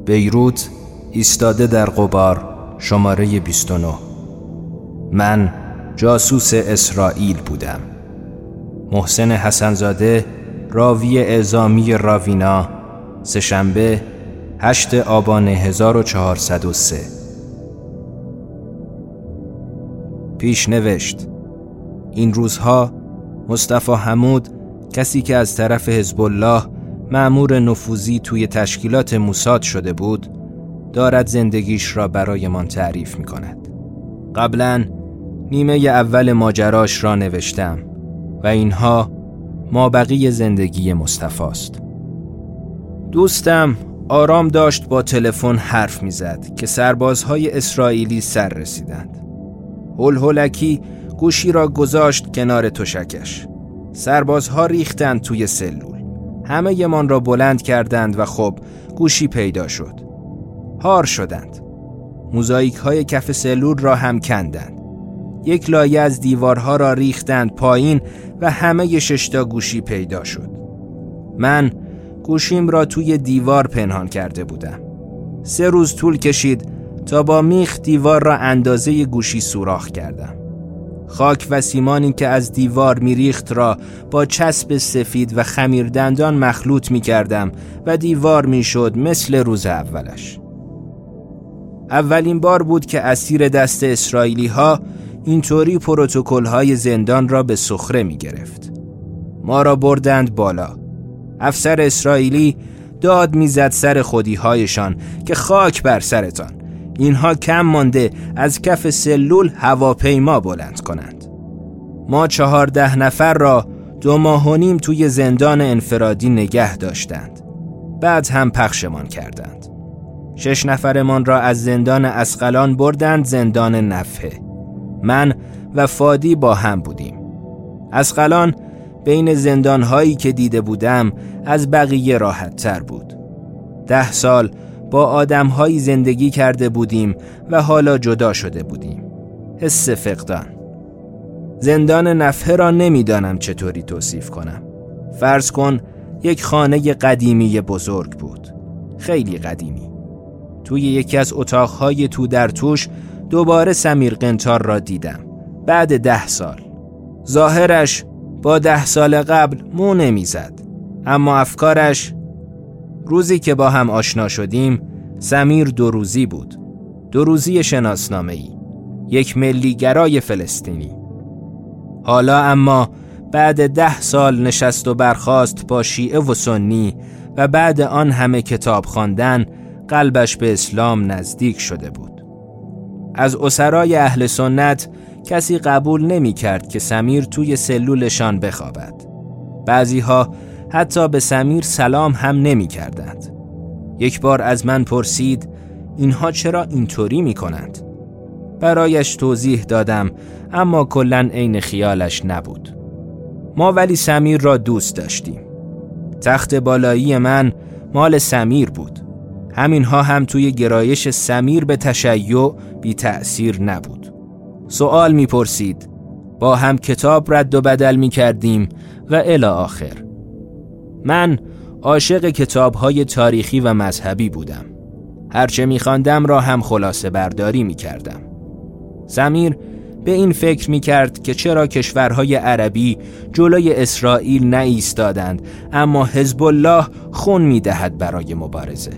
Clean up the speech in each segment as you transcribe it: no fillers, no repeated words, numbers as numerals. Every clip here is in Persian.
بیروت، ایستاده در غبار، شماره 29. من جاسوس اسرائیل بودم. محسن حسن‌زاده، راوی اعزامی راوینا، سه‌شنبه 8 آبان 1403. پیشنوشت: این روزها مصطفی حمود، کسی که از طرف حزب الله مأمور نفوذی توی تشکیلات موساد شده بود، دارد زندگیش را برایمان تعریف می کند. قبلاً نیمه اول ماجراش را نوشتم و اینها مابقی زندگی مصطفی است. دوستم آرام داشت با تلفن حرف می زد که سربازهای اسرائیلی سر رسیدند. هلهلکی گوشی را گذاشت کنار تشکش. سربازها ریختند توی سلول. همه یمان را بلند کردند و خب گوشی پیدا شد. هار شدند. موزاییک های کف سلول را هم کندند. یک لایه از دیوارها را ریختند پایین و همه 6 تا گوشی پیدا شد. من گوشیم را توی دیوار پنهان کرده بودم. 3 روز طول کشید تا با میخ دیوار را اندازه گوشی سوراخ کردم. خاک و سیمانی که از دیوار میریخت را با چسب سفید و خمیردندان مخلوط میکردم و دیوار میشد مثل روز اولش. اولین بار بود که اسیر دست اسرائیلی ها اینطوری پروتکل های زندان را به سخره میگرفت. ما را بردند بالا. افسر اسرائیلی داد میزد سر خودی هایشان که خاک بر سرتان، اینها کم مانده از کف سلول هواپیما بلند کنند. ما 14 نفر را 2 ماه و نیم توی زندان انفرادی نگه داشتند. بعد هم پخشمان کردند. 6 نفرمان را از زندان اسقلان بردند زندان نفحه. من و فادی با هم بودیم. اسقلان بین زندانهایی که دیده بودم از بقیه راحت تر بود. 10 سال با آدمهایی زندگی کرده بودیم و حالا جدا شده بودیم. حس فقدان. زندان نفحه را نمیدانم چطوری توصیف کنم. فرض کن یک خانه قدیمی بزرگ بود. خیلی قدیمی. توی یکی از اتاقهای تو در توش دوباره سمیر قنطار را دیدم. بعد 10 سال. ظاهرش با 10 سال قبل مو نمیزد. اما افکارش، روزی که با هم آشنا شدیم سمیر 2 روزی بود. 2 روزی شناسنامه‌ای. یک ملیگرای فلسطینی. حالا اما بعد 10 سال نشست و برخاست با شیعه و سنی و بعد آن همه کتاب خواندن قلبش به اسلام نزدیک شده بود. از اسرای اهل سنت کسی قبول نمی کرد که سمیر توی سلولشان بخوابد. بعضیها حتی به سمیر سلام هم نمی کردند. یک بار از من پرسید اینها چرا اینطوری می کنند؟ برایش توضیح دادم اما کلاً عین خیالش نبود. ما ولی سمیر را دوست داشتیم. تخت بالایی من مال سمیر بود. همینها هم توی گرایش سمیر به تشیع بی تأثیر نبود. سوال می پرسید. با هم کتاب رد و بدل می کردیم و الی آخر. من عاشق کتاب‌های تاریخی و مذهبی بودم. هرچه می‌خواندم را هم خلاصه برداری می‌کردم. سمیر به این فکر می‌کرد که چرا کشورهای عربی جلوی اسرائیل نایستادند اما حزب الله خون می‌دهد برای مبارزه.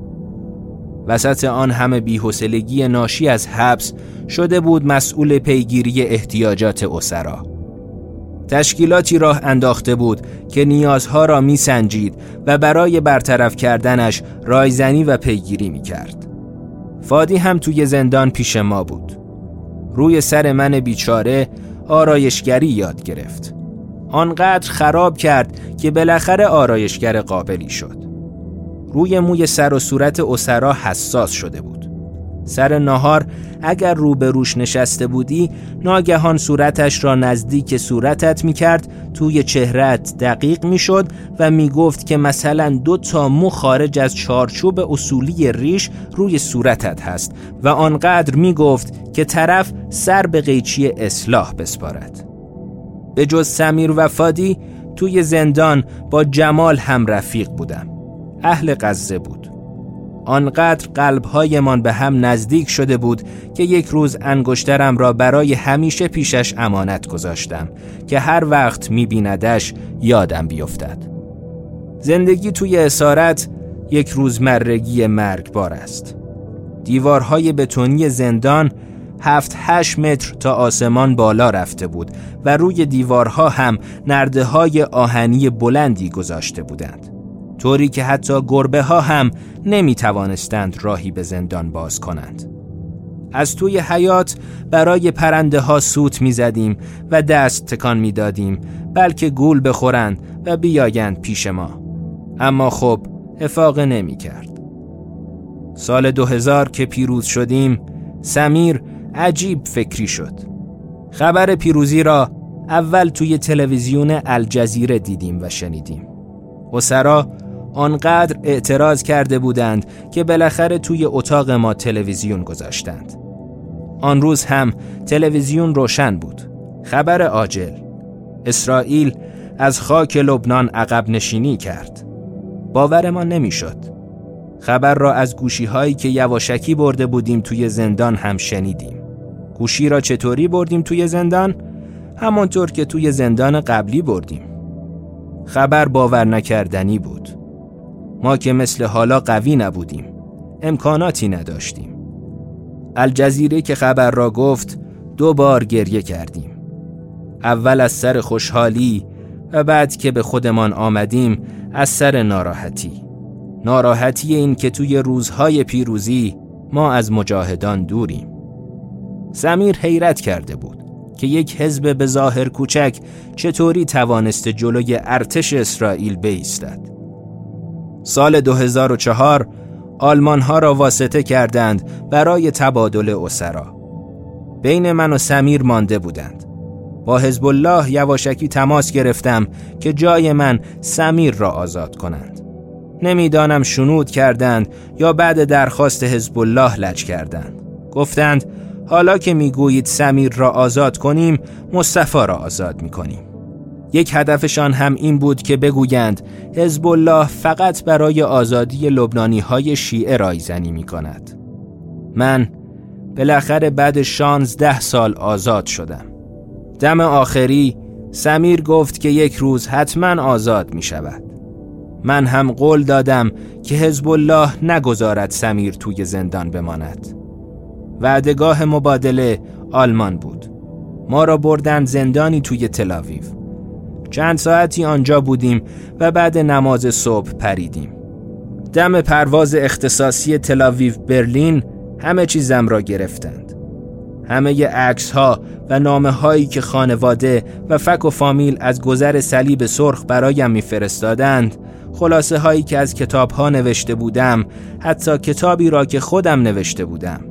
وسط آن همه بی‌حوصلگی ناشی از حبس شده بود مسئول پیگیری احتیاجات اسرا. تشکیلاتی راه انداخته بود که نیازها را می سنجید و برای برطرف کردنش رایزنی و پیگیری می کرد. فادی هم توی زندان پیش ما بود. روی سر من بیچاره آرایشگری یاد گرفت. آنقدر خراب کرد که بالاخره آرایشگر قابلی شد. روی موی سر و صورت اسرا حساس شده بود. سر نهار اگر روبروش نشسته بودی ناگهان صورتش را نزدیک صورتت میکرد، توی چهرهت دقیق میشد و میگفت که مثلا 2 تا مو خارج از چارچوب اصولی ریش روی صورتت هست و آنقدر میگفت که طرف سر به قیچی اصلاح بسپارد. به جز سمیر و فادی توی زندان با جمال هم رفیق بودم. اهل غزه بود. آنقدر قلب‌هایمان به هم نزدیک شده بود که یک روز انگشترم را برای همیشه پیشش امانت گذاشتم که هر وقت می‌بیندش یادم بیفتد. زندگی توی اسارت یک روزمرگی مرگبار است. دیوارهای بتونی زندان 7-8 متر تا آسمان بالا رفته بود و روی دیوارها هم نرده‌های آهنی بلندی گذاشته بودند، طوری که حتی گربه ها هم نمی توانستند راهی به زندان باز کنند. از توی حیاط برای پرنده ها سوت می زدیم و دست تکان می دادیم بلکه گول بخورند و بیایند پیش ما، اما خب افاقه نمی کرد. سال 2000 که پیروز شدیم، سمیر عجیب فکری شد. خبر پیروزی را اول توی تلویزیون الجزیره دیدیم و شنیدیم. اسرا آنقدر اعتراض کرده بودند که بالاخره توی اتاق ما تلویزیون گذاشتند. آن روز هم تلویزیون روشن بود. خبر عاجل: اسرائیل از خاک لبنان عقب نشینی کرد. باورمان نمیشد. خبر را از گوشی‌هایی که یواشکی برده بودیم توی زندان هم شنیدیم. گوشی را چطوری بردیم توی زندان؟ همانطور که توی زندان قبلی بردیم. خبر باور نکردنی بود. ما که مثل حالا قوی نبودیم، امکاناتی نداشتیم. الجزیره که خبر را گفت 2 بار گریه کردیم. اول از سر خوشحالی و بعد که به خودمان آمدیم از سر ناراحتی این که توی روزهای پیروزی ما از مجاهدان دوریم. سمیر حیرت کرده بود که یک حزب به ظاهر کوچک چطوری توانسته جلوی ارتش اسرائیل بایستد. سال 2004 آلمان‌ها را واسطه کردند برای تبادل اسرا. بین من و سمیر مانده بودند. با حزب الله یواشکی تماس گرفتم که جای من سمیر را آزاد کنند. نمیدانم شنود کردند یا بعد درخواست حزب الله لج کردند. گفتند حالا که میگویید سمیر را آزاد کنیم، مصطفی را آزاد میکنیم. یک هدفشان هم این بود که بگویند حزب الله فقط برای آزادی لبنانی‌های شیعه رایزنی میکند. من بالاخره بعد 16 سال آزاد شدم. دم آخری سمیر گفت که یک روز حتما آزاد می شود. من هم قول دادم که حزب الله نگذارد سمیر توی زندان بماند. وعدگاه مبادله آلمان بود. ما را بردند زندانی توی تل‌آویو. چند ساعتی آنجا بودیم و بعد نماز صبح پریدیم. دم پرواز اختصاصی تل‌آویو برلین همه چیزم را گرفتند. همه عکس ها و نامه هایی که خانواده و فک و فامیل از گذر صلیب سرخ برایم میفرستادند، خلاصه هایی که از کتاب ها نوشته بودم، حتی کتابی را که خودم نوشته بودم.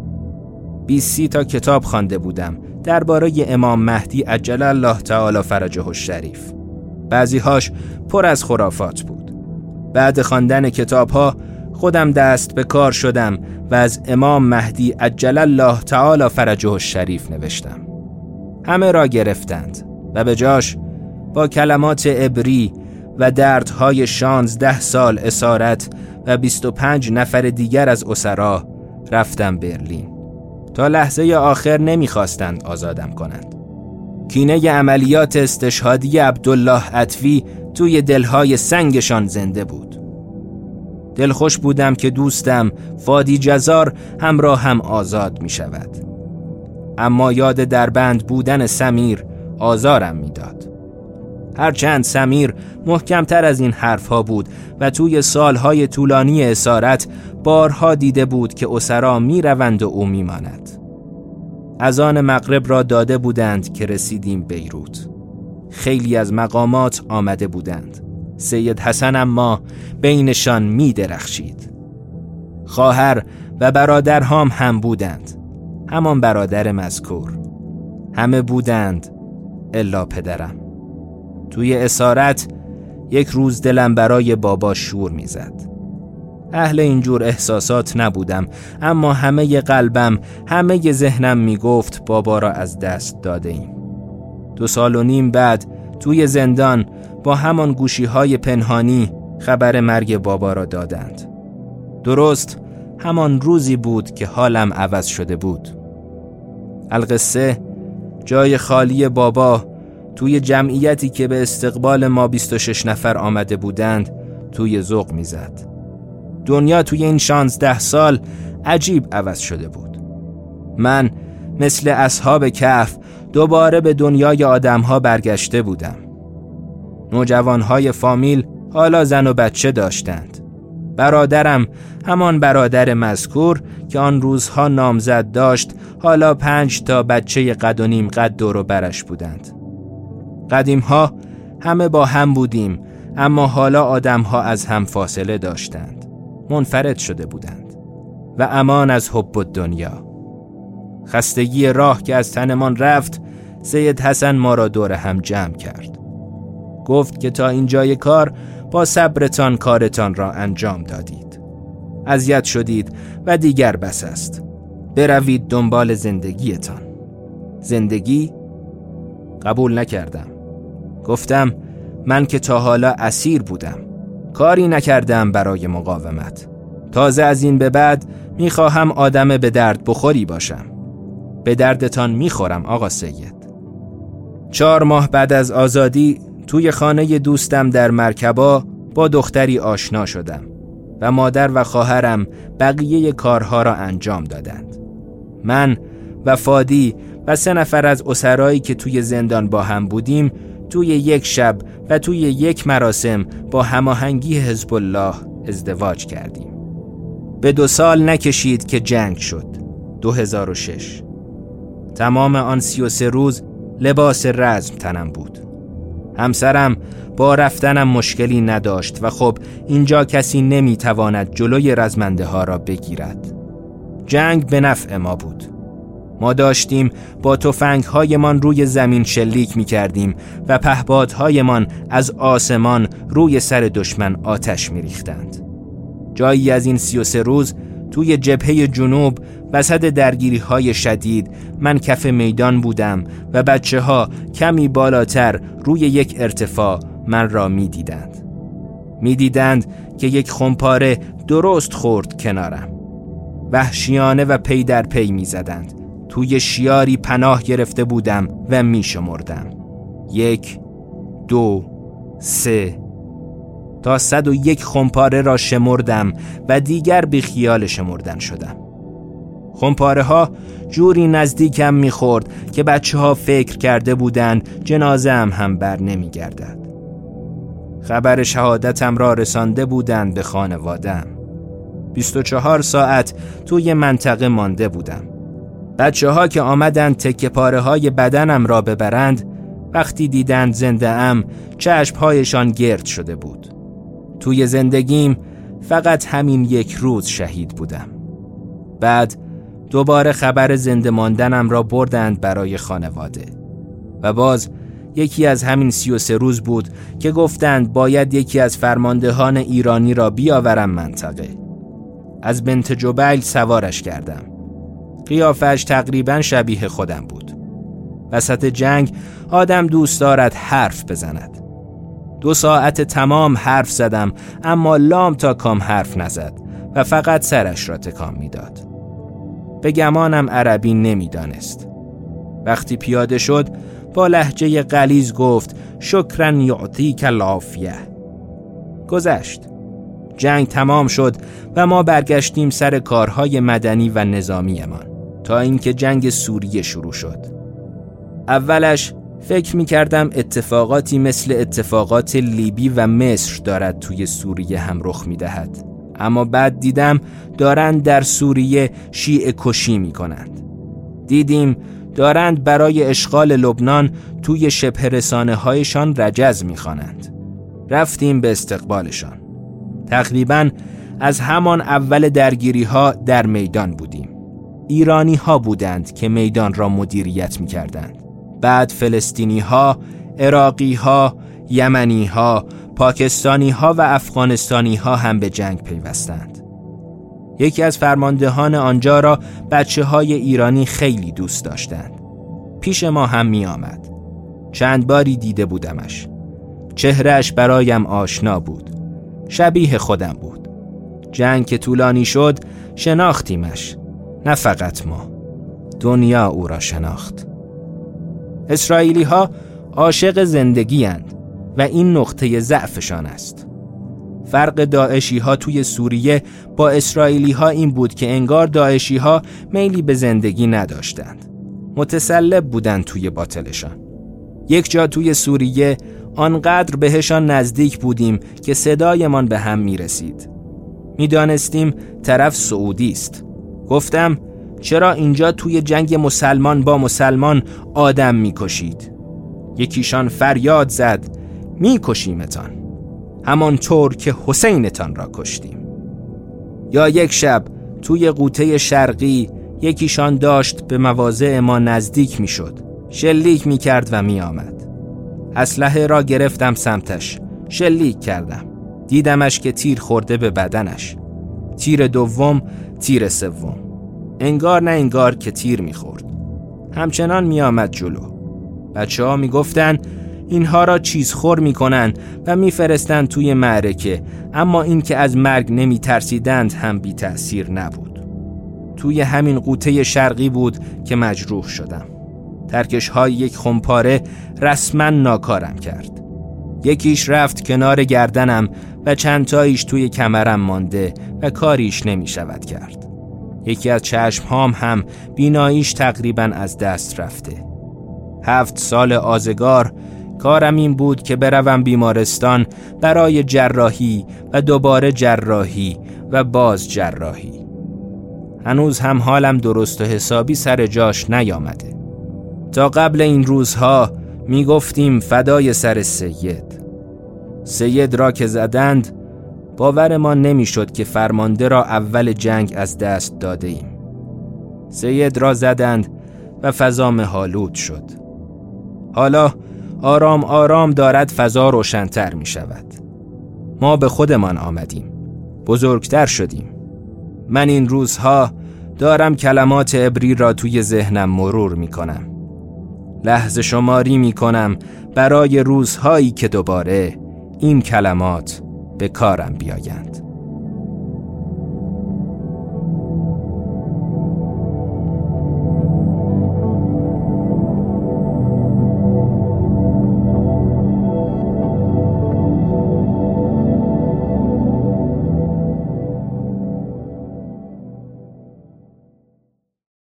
20 تا کتاب خوانده بودم درباره امام مهدی عجل الله تعالی فرجه الشریف. بعضی هاش پر از خرافات بود. بعد خواندن کتاب ها خودم دست به کار شدم و از امام مهدی عجل الله تعالی فرجه الشریف نوشتم. همه را گرفتند و به جاش با کلمات عبری و دردهای 16 سال اسارت و 25 نفر دیگر از اسرا رفتم برلین. تا لحظه آخر نمیخواستند آزادم کنند. کینه عملیات استشهادی عبدالله عطوی توی دلهای سنگشان زنده بود. دلخوش بودم که دوستم فادی جزار همراه هم آزاد می شود. اما یاد دربند بودن سمیر آزارم می داد. هرچند سمیر محکمتر از این حرفها بود و توی سالهای طولانی اسارت بارها دیده بود که اسرا می روند و او می ماند. اذان مغرب را داده بودند که رسیدیم بیروت. خیلی از مقامات آمده بودند. سید حسن اما بینشان می درخشید. خواهر و برادرهام هم بودند، همان برادر مذکور. همه بودند الا پدرم. توی اسارت یک روز دلم برای بابا شور می زد. اهل اینجور احساسات نبودم، اما همه قلبم، همه ذهنم می گفت بابا را از دست داده ایم. 2.5 سال بعد توی زندان با همان گوشی‌های پنهانی خبر مرگ بابا را دادند. درست همان روزی بود که حالم عوض شده بود. القصه جای خالی بابا توی جمعیتی که به استقبال ما 26 نفر آمده بودند توی ذوق میزد. دنیا توی این 16 سال عجیب عوض شده بود. من مثل اصحاب کهف دوباره به دنیای آدم‌ها برگشته بودم. نوجوان‌های فامیل حالا زن و بچه داشتند. برادرم، همان برادر مذکور که آن روزها نامزد داشت، حالا 5 تا بچه قد و نیم قد دور و برش بودند. قدیم‌ها همه با هم بودیم، اما حالا آدم‌ها از هم فاصله داشتند. منفرد شده بودند و امان از حب الدنیا. خستگی راه که از تنمان رفت، سید حسن ما را دور هم جمع کرد. گفت که تا اینجای کار با صبرتان کارتان را انجام دادید. اذیت شدید و دیگر بس است. بروید دنبال زندگیتان. زندگی؟ قبول نکردم. گفتم من که تا حالا اسیر بودم. کاری نکردم برای مقاومت. تازه از این به بعد میخواهم آدم به درد بخوری باشم. به دردتان میخورم آقا سید. 4 ماه بعد از آزادی توی خانه دوستم در مرکبا با دختری آشنا شدم و مادر و خواهرم بقیه کارها را انجام دادند. من و فادی و 3 نفر از اسرایی که توی زندان با هم بودیم توی یک شب و توی یک مراسم با هماهنگی حزب الله ازدواج کردیم. به 2 سال نکشید که جنگ شد. 2006. تمام آن 33 روز لباس رزم تنم بود. همسرم با رفتنم مشکلی نداشت و خب اینجا کسی نمیتواند جلوی رزمنده ها را بگیرد. جنگ به نفع ما بود. ما داشتیم با تفنگ‌هایمان روی زمین شلیک می‌کردیم و پهپادهایمان از آسمان روی سر دشمن آتش می‌ریختند. جایی از این 33 روز توی جبهه جنوب وسط درگیری‌های شدید من کف میدان بودم و بچه‌ها کمی بالاتر روی یک ارتفاع من را می‌دیدند که یک خمپاره درست خورد کنارم. وحشیانه و پی در پی می‌زدند. توی شیاری پناه گرفته بودم و می‌شمردم. 1 2 3 تا 101 خمپاره را شمردم و دیگر بی خیال شمردن شدم. خمپاره ها جوری نزدیکم می‌خورد که بچه‌ها فکر کرده بودند جنازه هم بر نمی‌گردد. خبر شهادتم را رسانده بودند به خانواده‌ام. 24 ساعت توی منطقه مانده بودم. بچه‌ها که آمدند تکه پاره‌های بدنم را ببرند، وقتی دیدند زنده ام چشم‌هایشان گرد شده بود. توی زندگیم فقط همین 1 روز شهید بودم. بعد دوباره خبر زنده ماندنم را بردند برای خانواده و باز یکی از همین 33 روز بود که گفتند باید یکی از فرماندهان ایرانی را بیاورم منطقه. از بنت جبیل سوارش کردم. قیافش تقریبا شبیه خودم بود. وسط جنگ آدم دوست دارد حرف بزند. 2 ساعت تمام حرف زدم، اما لام تا کام حرف نزد و فقط سرش را تکان میداد. به گمانم عربی نمیدانست. وقتی پیاده شد با لهجه غلیظ گفت شکرا یعطیک العافیه. گذشت. جنگ تمام شد و ما برگشتیم سر کارهای مدنی و نظامیمان تا اینکه جنگ سوریه شروع شد. اولش فکر می‌کردم اتفاقاتی مثل اتفاقات لیبی و مصر دارد توی سوریه هم رخ می‌دهد، اما بعد دیدم دارند در سوریه شیعه کشی می‌کنند. دیدیم دارند برای اشغال لبنان توی شبه رسانه‌هایشان رجز می‌خوانند. رفتیم به استقبالشان. تقریباً از همان اول درگیری‌ها در میدان بودیم. ایرانی‌ها بودند که میدان را مدیریت می‌کردند. بعد فلسطینی‌ها، عراقی‌ها، یمنی‌ها، پاکستانی‌ها و افغانستانی‌ها هم به جنگ پیوستند. یکی از فرماندهان آنجا را بچه‌های ایرانی خیلی دوست داشتند. پیش ما هم می آمد. چند باری دیده بودمش. چهرهش برایم آشنا بود. شبیه خودم بود. جنگ که طولانی شد شناختیمش، نه فقط ما، دنیا او را شناخت. اسرائیلی ها عاشق زندگی اند و این نقطه ضعفشان است. فرق داعشی ها توی سوریه با اسرائیلی ها این بود که انگار داعشی ها میلی به زندگی نداشتند. متسلب بودند توی باطلشان. یک جا توی سوریه آنقدر بهشان نزدیک بودیم که صدایمان به هم می رسید. می دانستیم طرف سعودی است. گفتم چرا اینجا توی جنگ مسلمان با مسلمان آدم می کشید؟ یکیشان فریاد زد می کشیمتان، همانطور که حسینتان را کشتیم. یا یک شب توی قوطه شرقی یکیشان داشت به مواضع ما نزدیک می شد، شلیک می کرد و می آمد. اسلحه را گرفتم سمتش، شلیک کردم، دیدمش که تیر خورده به بدنش، تیر دوم، تیر سوم، انگار نه انگار که تیر می خورد. همچنان می آمد جلو. بچه ها می گفتن اینها را چیز خور می کنن و می فرستن توی معرکه، اما این که از مرگ نمی ترسیدند هم بی تأثیر نبود. توی همین قوطه شرقی بود که مجروح شدم. ترکش های یک خمپاره رسما ناکارم کرد. یکیش رفت کنار گردنم و چند تاییش توی کمرم مانده و کاریش نمی شود کرد. یکی از چشمهام هم بیناییش تقریبا از دست رفته. 7 سال آزگار کارم این بود که بروم بیمارستان برای جراحی و دوباره جراحی و باز جراحی. هنوز هم حالم درست و حسابی سر جاش نیامده. تا قبل این روزها می گفتیم فدای سر سید را که زدند باور ما نمی شد که فرمانده را اول جنگ از دست داده ایم. سید را زدند و فضا مه‌آلود شد. حالا آرام آرام دارد فضا روشن‌تر می شود. ما به خودمان آمدیم، بزرگتر شدیم. من این روزها دارم کلمات عبری را توی ذهنم مرور می کنم. لحظه شماری می کنم برای روزهایی که دوباره این کلمات به کارم بیایند.